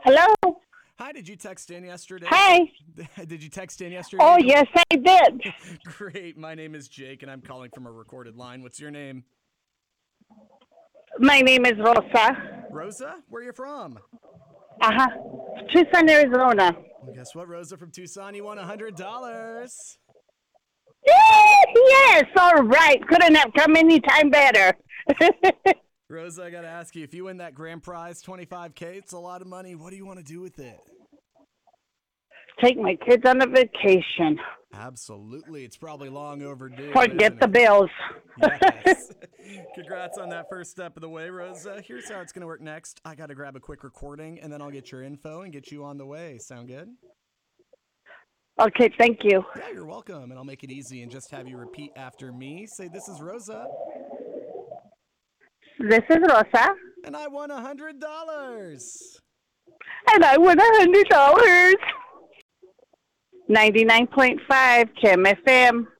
Hello? Hi, did you text in yesterday? Hi. Did you text in yesterday? Oh, yes, I did. Great. My name is Jake, and I'm calling from a recorded line. What's your name? My name is Rosa. Rosa? Where are you from? Uh-huh. Tucson, Arizona. Well, guess what, Rosa from Tucson? You won $100. Yes, all right. Couldn't have come any time better. Rosa, I got to ask you, if you win that grand prize, $25K, it's a lot of money. What do you want to do with it? Take my kids on a vacation. Absolutely. It's probably long overdue. Forget isn't the it? bills. Yes. Congrats on that first step of the way, Rosa. Here's how it's going to work next. I got to grab a quick recording, and then I'll get your info and get you on the way. Sound good? Okay, thank you. Yeah, you're welcome. And I'll make it easy and just have you repeat after me. Say, this is Rosa. This is Rosa, And I won $100. and I won $100. 99.5 Kim FM.